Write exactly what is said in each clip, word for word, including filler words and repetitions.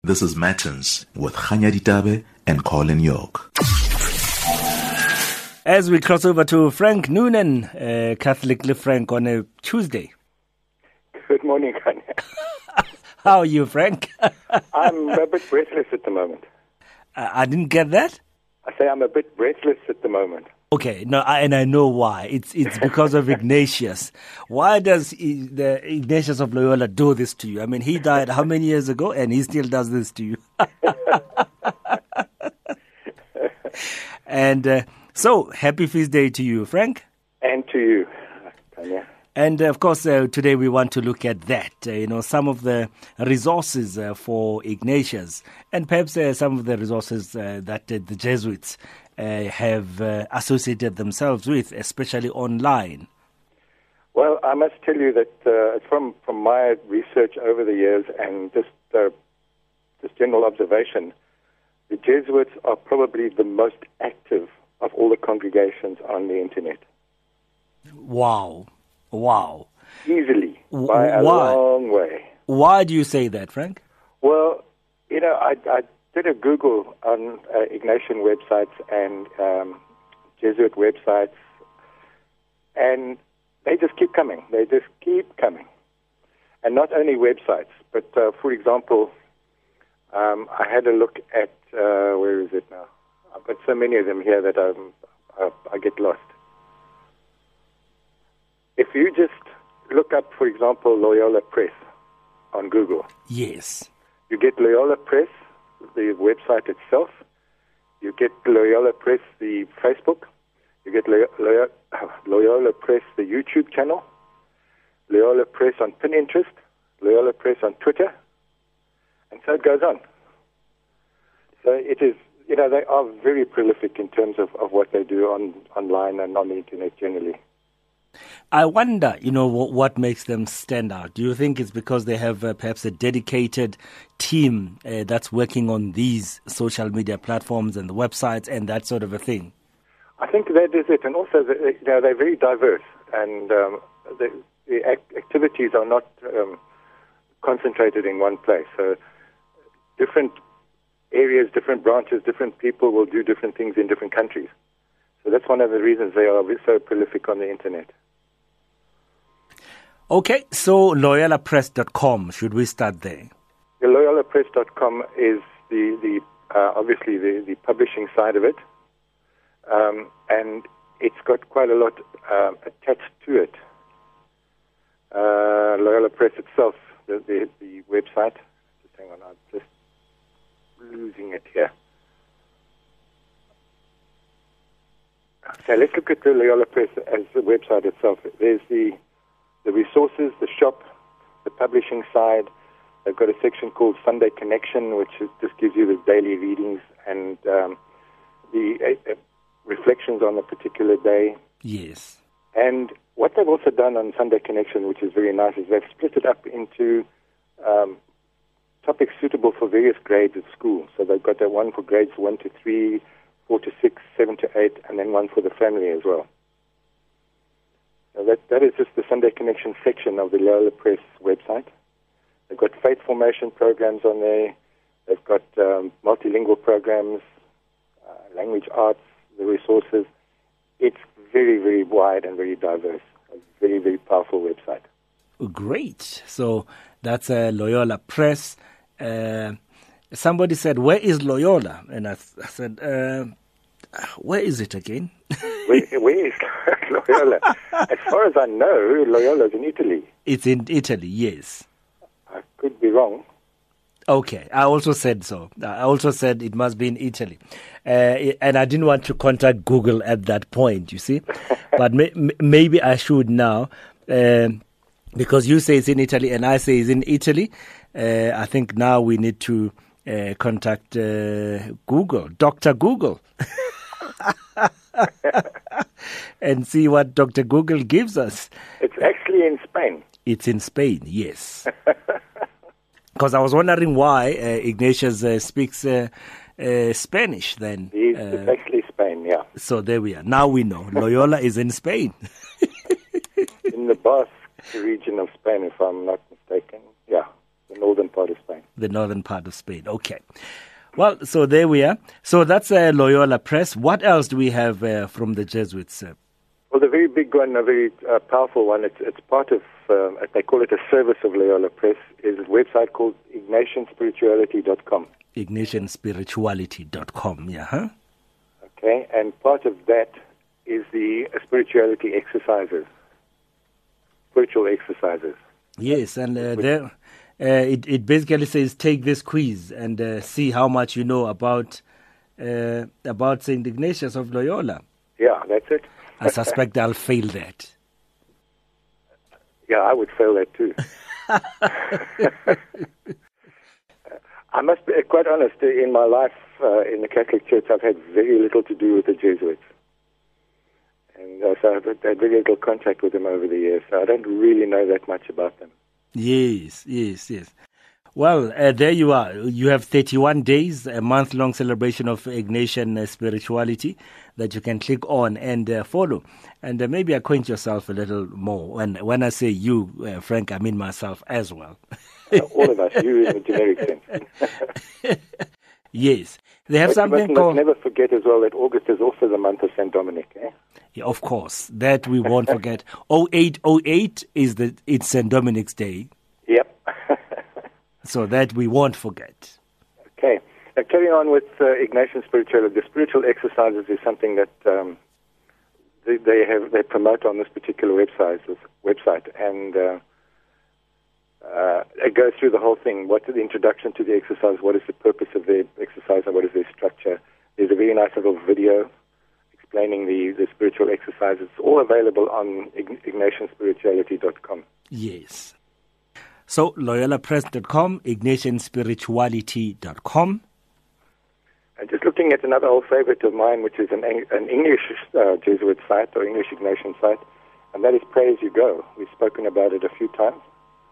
This is Matins with Khanya Ditabe and Colin York. As we cross over to Frank Noonan, uh, Catholic Live Frank, on a Tuesday. Good morning, Khanya. How are you, Frank? I'm a bit breathless at the moment. Uh, I didn't get that? I say I'm a bit breathless at the moment. Okay, no, I, and I know why. It's it's because of Ignatius. Why does he, the Ignatius of Loyola do this to you? I mean, he died how many years ago, and he still does this to you? And uh, so, happy feast day to you, Frank. And to you, Tanya. And, uh, of course, uh, today we want to look at that, uh, you know, some of the resources uh, for Ignatius, and perhaps uh, some of the resources uh, that uh, the Jesuits uh, have uh, associated themselves with, especially online. Well, I must tell you that uh, from, from my research over the years and just, uh, just general observation, the Jesuits are probably the most active of all the congregations on the internet. Wow. Wow. Easily, by a Why? long way. Why do you say that, Frank? Well, you know, I, I did a Google on uh, Ignatian websites and um, Jesuit websites, and they just keep coming. They just keep coming. And not only websites, but, uh, for example, um, I had a look at, uh, where is it now? I've got so many of them here that I'm, I, I get lost. If you just look up, for example, Loyola Press on Google. Yes. You get Loyola Press, the website itself. You get Loyola Press, the Facebook. You get Loyola, Loyola Press, the YouTube channel. Loyola Press on Pinterest. Loyola Press on Twitter. And so it goes on. So it is, you know, they are very prolific in terms of, of what they do on online and on the internet generally. I wonder, you know, what, what makes them stand out. Do you think it's because they have uh, perhaps a dedicated team uh, that's working on these social media platforms and the websites and that sort of a thing? I think that is it. And also, the, you know, they're very diverse. And um, the, the act- activities are not um, concentrated in one place. So different areas, different branches, different people will do different things in different countries. So that's one of the reasons they are so prolific on the internet. Okay, so Loyola Press dot com, should we start there? The Loyola Press dot com is the, the uh, obviously the, the publishing side of it. Um, and it's got quite a lot uh, attached to it. Uh, Loyola Press itself, the, the, the website. Just hang on, I'm just losing it here. So let's look at the Loyola Press as the website itself. There's the the resources, the shop, the publishing side. They've got a section called Sunday Connection, which is, just gives you the daily readings and um, the uh, reflections on a particular day. Yes. And what they've also done on Sunday Connection, which is very nice, is they've split it up into um, topics suitable for various grades of school. So they've got that one for grades one to three, four to six, seven to eight, and then one for the family as well. Now that, that is just the Sunday Connection section of the Loyola Press website. They've got faith formation programs on there. They've got um, multilingual programs, uh, language arts, the resources. It's very, very wide and very diverse. A very, very powerful website. Great. So that's uh, Loyola Press. Uh, somebody said, where is Loyola? And I, th- I said, uh, where is it again? where, where is Loyola? As far as I know, Loyola is in Italy. It's in Italy, yes. I could be wrong. Okay, I also said so. I also said it must be in Italy. Uh, and I didn't want to contact Google at that point, you see. But may, maybe I should now, uh, because you say it's in Italy and I say it's in Italy. Uh, I think now we need to uh, contact uh, Google, Doctor Google. And see what Doctor Google gives us. It's actually in Spain. It's in Spain, yes. Because I was wondering why uh, Ignatius uh, speaks uh, uh, Spanish then. It's uh, actually Spain, yeah. So there we are. Now we know. Loyola is in Spain. In the Basque region of Spain, if I'm not mistaken. Yeah. the northern part of Spain. The northern part of Spain. Okay. Well, so there we are. So that's uh, Loyola Press. What else do we have uh, from the Jesuits? Uh? Well, the very big one, a very uh, powerful one, it's, it's part of, um, they call it a service of Loyola Press, is a website called Ignatian Spirituality dot com. Ignatian Spirituality dot com, yeah. Huh? Okay, and part of that is the spirituality exercises, spiritual exercises. Yes, and uh, there, uh, it, it basically says take this quiz and uh, see how much you know about uh, about Saint Ignatius of Loyola. Yeah, that's it. I suspect I'll fail that. Yeah, I would fail that too. I must be quite honest, in my life uh, in the Catholic Church, I've had very little to do with the Jesuits. And uh, so I've had very little contact with them over the years, so I don't really know that much about them. Yes, yes, yes. Well, uh, there you are. You have thirty-one days, a month-long celebration of Ignatian uh, spirituality that you can click on and uh, follow. And uh, maybe acquaint yourself a little more. When when I say you, uh, Frank, I mean myself as well. uh, all of us, you in the generic sense. Yes. They have but something you called... must never forget as well that August is also the month of Saint Dominic, eh? Yeah, of course. That we won't forget. oh eight oh eight is the it's Saint Dominic's Day. Yep. So that we won't forget. Okay. Now, carrying on with uh, Ignatian spirituality, the spiritual exercises is something that um, they, they have they promote on this particular website. This website, and uh, uh, it goes through the whole thing. What is the introduction to the exercise? What is the purpose of the exercise, and what is their structure? There's a very nice little video explaining the, the spiritual exercises. It's all available on Ignatian Spirituality dot com. Yes. So, Loyola Press dot com, Ignatian Spirituality dot com. And just looking at another old favorite of mine, which is an, an English uh, Jesuit site or English Ignatian site, and that is Pray As You Go. We've spoken about it a few times.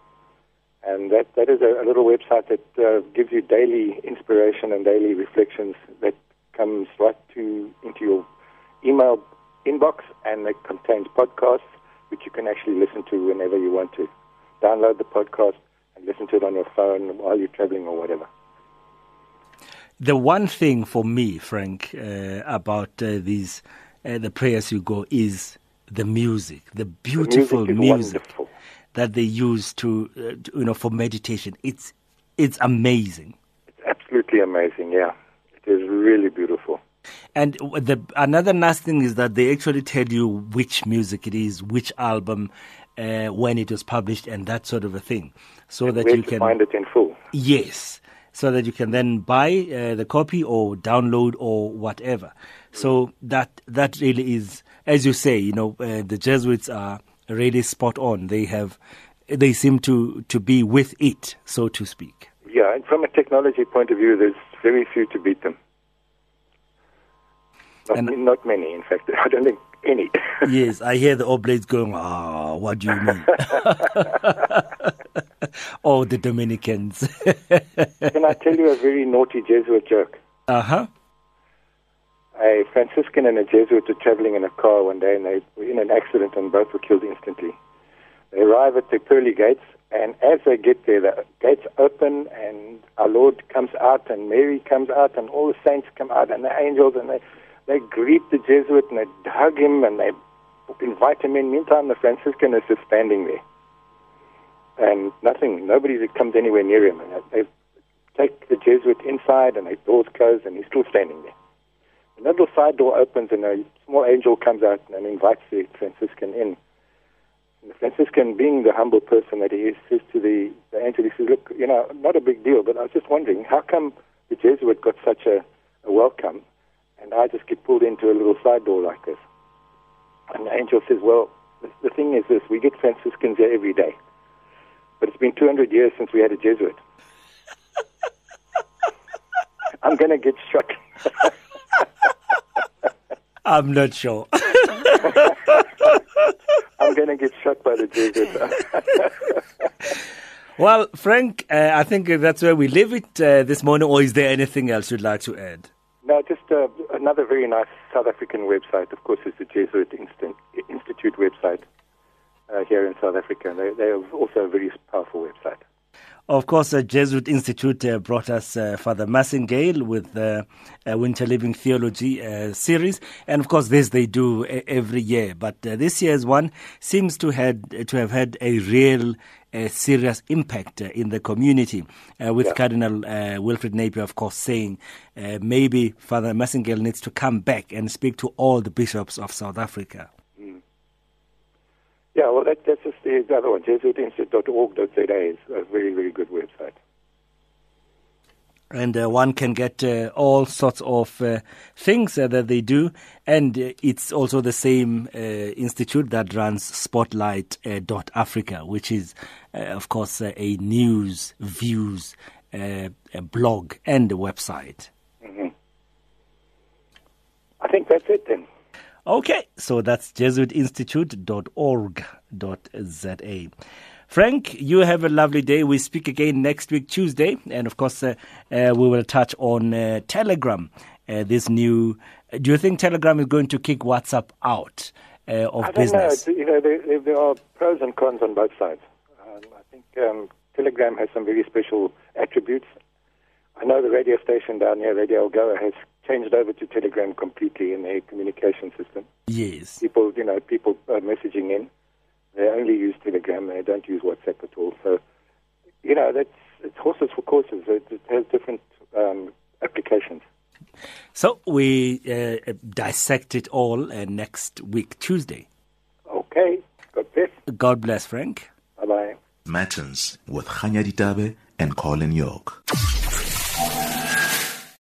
And that, that is a, a little website that uh, gives you daily inspiration and daily reflections that comes right to into your email inbox, and it contains podcasts which you can actually listen to whenever you want to. Download the podcast and listen to it on your phone while you're traveling or whatever. The one thing for me, Frank, uh, about uh, these, uh, the Pray As You Go, is the music, the beautiful the music, music that they use to, uh, to, you know, for meditation. It's it's amazing. It's absolutely amazing. Yeah, it is really beautiful. And the another nice thing is that they actually tell you which music it is, which album, uh, when it was published, and that sort of a thing, so and that where you to can find it in full. Yes, so that you can then buy uh, the copy or download or whatever. So that that really is, as you say, you know, uh, the Jesuits are really spot on. They have, they seem to to be with it, so to speak. Yeah, and from a technology point of view, there's very few to beat them. Not, And- not many, in fact. I don't think any. Yes, I hear the oblates going, ah, what do you mean? Oh, the Dominicans. Can I tell you a very naughty Jesuit joke? Uh-huh. A Franciscan and a Jesuit were traveling in a car one day, and they were in an accident, and both were killed instantly. They arrive at the pearly gates, and as they get there, the gates open, and our Lord comes out, and Mary comes out, and all the saints come out, and the angels, and they, they greet the Jesuit, and they hug him, and they invite him in. Meantime, the Franciscan is just standing there. And nothing, nobody comes anywhere near him. And they take the Jesuit inside, and the doors close, and he's still standing there. The little side door opens, and a small angel comes out and invites the Franciscan in. And the Franciscan, being the humble person that he is, says to the, the angel, he says, look, you know, not a big deal, but I was just wondering, how come the Jesuit got such a, a welcome, and I just get pulled into a little side door like this? And the angel says, well, the, the thing is this, we get Franciscans here every day. But it's been two hundred years since we had a Jesuit. I'm going to get shot. I'm not sure. I'm going to get shot by the Jesuits. Well, Frank, uh, I think that's where we leave it uh, this morning, or is there anything else you'd like to add? No, just uh, another very nice South African website, of course, is the Jesuit Instant, Institute website uh, here in South Africa. They, they are also a very powerful website. Of course, the Jesuit Institute uh, brought us uh, Father Massingale with the uh, Winter Living Theology uh, series. And of course, this they do uh, every year. But uh, this year's one seems to, had, to have had a real uh, serious impact uh, in the community, uh, with yeah. Cardinal uh, Wilfred Napier, of course, saying uh, maybe Father Massingale needs to come back and speak to all the bishops of South Africa. Yeah, well, that, that's just the other one. Jesuit Institute dot org dot Z A is a very, very good website. And uh, one can get uh, all sorts of uh, things uh, that they do. And uh, it's also the same uh, institute that runs Spotlight dot Africa, which is, uh, of course, uh, a news, views, uh, a blog and a website. Mm-hmm. I think that's it then. Okay, so that's Jesuit Institute dot org dot Z A. Frank, you have a lovely day. We speak again next week, Tuesday. And, of course, uh, uh, we will touch on uh, Telegram, uh, this new... Do you think Telegram is going to kick WhatsApp out uh, of I don't business? know. You know, there, there are pros and cons on both sides. Um, I think um, Telegram has some very special attributes. I know the radio station down here, Radio Algoa, has changed over to Telegram completely in their communication system. Yes. People, you know, people are messaging in. They only use Telegram. They don't use WhatsApp at all. So, you know, that's it's horses for courses. It, it has different um, applications. So we uh, dissect it all uh, next week, Tuesday. Okay. God bless. God bless, Frank. Bye-bye. Matins with Khanya Ditabe and Colin York.